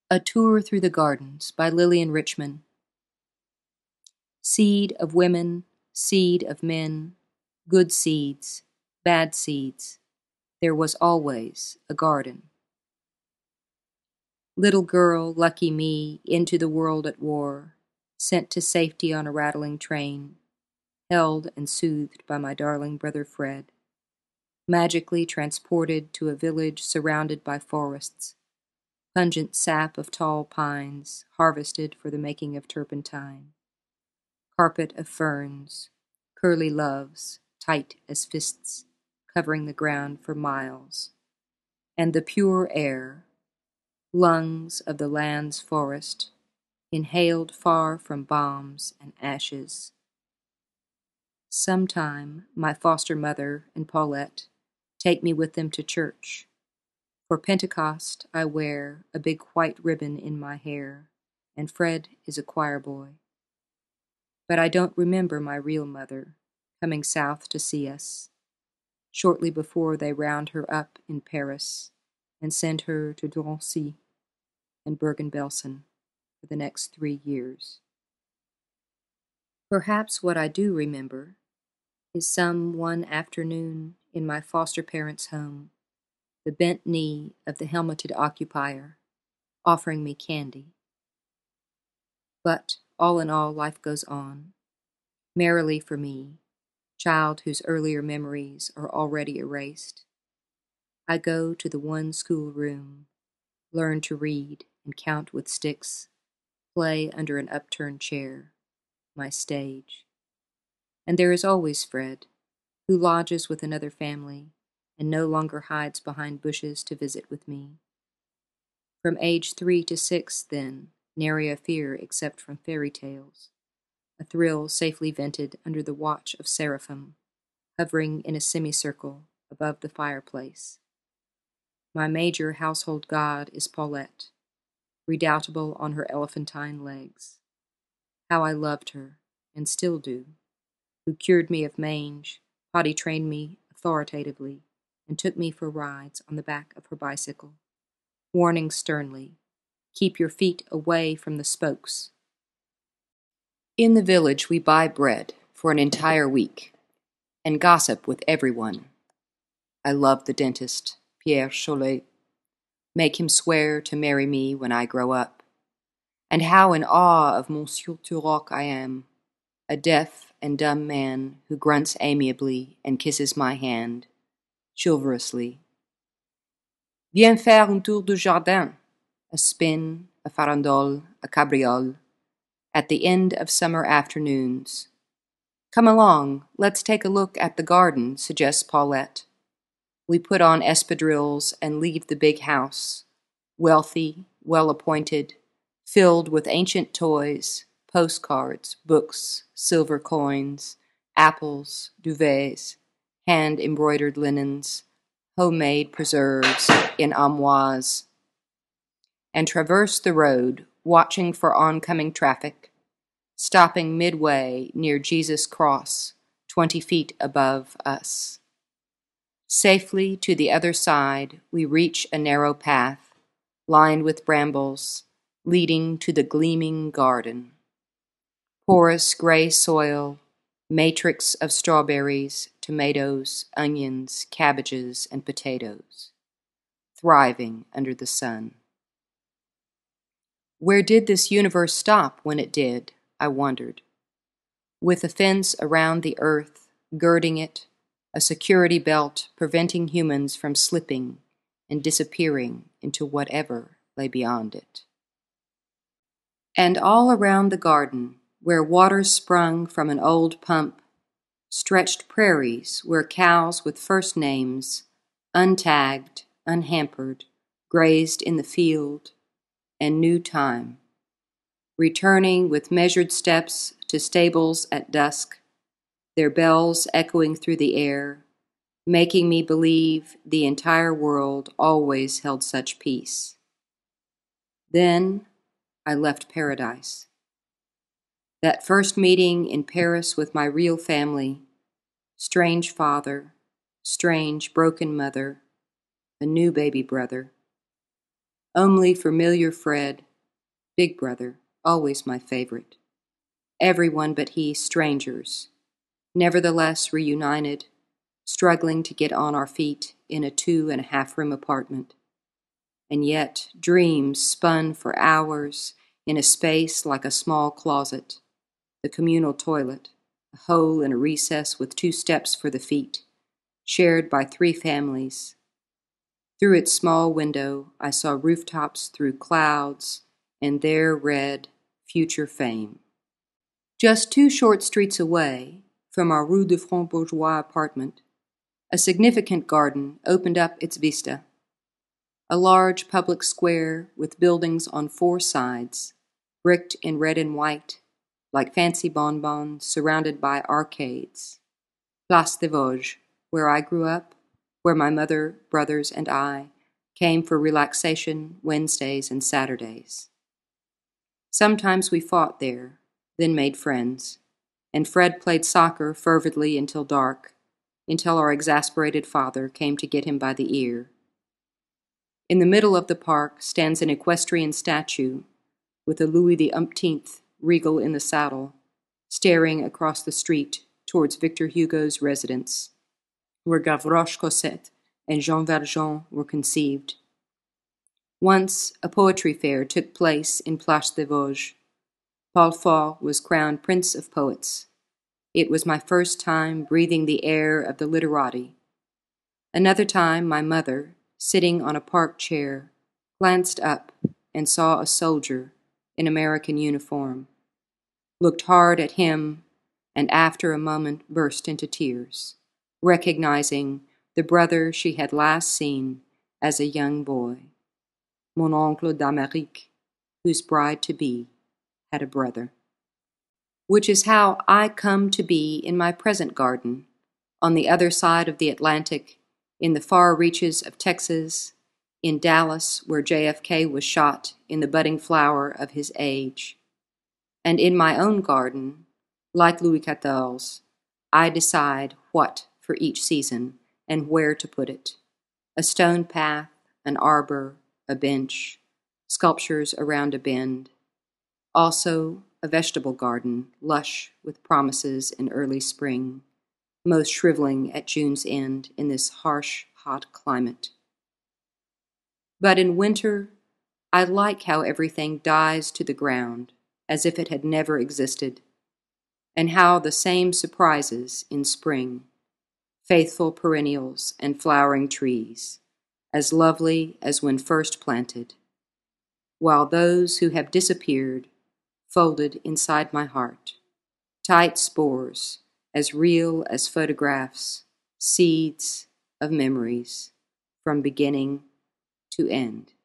A Tour Through the Gardens by Lillian Richmond. Seed of women, seed of men, good seeds, bad seeds, there was always a garden. Little girl, lucky me, into the world at war, sent to safety on a rattling train, held and soothed by my darling brother Fred, magically transported to a village surrounded by forests, pungent sap of tall pines, harvested for the making of turpentine. Carpet of ferns, curly loves, tight as fists, covering the ground for miles. And the pure air, lungs of the land's forest, inhaled far from bombs and ashes. Sometime my foster mother and Paulette take me with them to church. For Pentecost I wear a big white ribbon in my hair, and Fred is a choir boy. But I don't remember my real mother coming south to see us, shortly before they round her up in Paris and send her to Drancy and Bergen-Belsen for the next 3 years. Perhaps what I do remember is some one afternoon in my foster parents' home, the bent knee of the helmeted occupier offering me candy. But all in all, life goes on, merrily for me, child whose earlier memories are already erased. I go to the one school room, learn to read and count with sticks, play under an upturned chair, my stage. And there is always Fred, who lodges with another family and no longer hides behind bushes to visit with me. From age 3 to 6, then, nary a fear except from fairy tales, a thrill safely vented under the watch of seraphim, hovering in a semicircle above the fireplace. My major household god is Paulette, redoubtable on her elephantine legs. How I loved her, and still do, who cured me of mange, potty-trained me authoritatively, and took me for rides on the back of her bicycle, warning sternly, "Keep your feet away from the spokes." In the village we buy bread for an entire week, and gossip with everyone. I love the dentist, Pierre Chollet. Make him swear to marry me when I grow up. And how in awe of Monsieur Turok I am, a deaf and dumb man who grunts amiably and kisses my hand, chivalrously. Viens faire un tour du jardin, a spin, a farandole, a cabriole, at the end of summer afternoons. Come along, let's take a look at the garden, suggests Paulette. We put on espadrilles and leave the big house, wealthy, well-appointed, filled with ancient toys, postcards, books, silver coins, apples, duvets, hand-embroidered linens, homemade preserves in armoires, and traverse the road, watching for oncoming traffic, stopping midway near Jesus' Cross, 20 feet above us. Safely to the other side, we reach a narrow path, lined with brambles, leading to the gleaming garden. Porous gray soil, matrix of strawberries, tomatoes, onions, cabbages, and potatoes, thriving under the sun. Where did this universe stop when it did, I wondered. With a fence around the earth, girding it, a security belt preventing humans from slipping and disappearing into whatever lay beyond it. And all around the garden, where water sprung from an old pump, stretched prairies where cows with first names, untagged, unhampered, grazed in the field, and new time, returning with measured steps to stables at dusk, their bells echoing through the air, making me believe the entire world always held such peace. Then I left paradise. That first meeting in Paris with my real family, strange father, strange broken mother, a new baby brother. Only familiar Fred, big brother, always my favorite. Everyone but he strangers, nevertheless reunited, struggling to get on our feet in a 2.5-room apartment. And yet dreams spun for hours in a space like a small closet, the communal toilet, a hole in a recess with 2 steps for the feet, shared by 3 families. Through its small window, I saw rooftops through clouds, and there read future fame. Just 2 short streets away, from our Rue de Front-Bourgeois apartment, a significant garden opened up its vista. A large public square with buildings on 4 sides, bricked in red and white, like fancy bonbons surrounded by arcades. Place des Vosges, where I grew up, where my mother, brothers, and I came for relaxation Wednesdays and Saturdays. Sometimes we fought there, then made friends, and Fred played soccer fervidly until dark, until our exasperated father came to get him by the ear. In the middle of the park stands an equestrian statue with a Louis XI regal in the saddle, staring across the street towards Victor Hugo's residence, where Gavroche Cosette and Jean Valjean were conceived. Once a poetry fair took place in Place des Vosges. Paul Fort was crowned Prince of Poets. It was my first time breathing the air of the literati. Another time my mother, sitting on a park chair, glanced up and saw a soldier in American uniform, looked hard at him, and after a moment burst into tears, recognizing the brother she had last seen as a young boy, mon oncle d'Amérique, whose bride-to-be had a brother. Which is how I come to be in my present garden, on the other side of the Atlantic, in the far reaches of Texas, in Dallas, where JFK was shot in the budding flower of his age. And in my own garden, like Louis XIV, I decide what for each season and where to put it. A stone path, an arbor, a bench, sculptures around a bend. Also a vegetable garden, lush with promises in early spring, most shriveling at June's end in this harsh, hot climate. But in winter, I like how everything dies to the ground, as if it had never existed, and how the same surprises in spring, faithful perennials and flowering trees, as lovely as when first planted, while those who have disappeared folded inside my heart, tight spores, as real as photographs, seeds of memories, from beginning to end.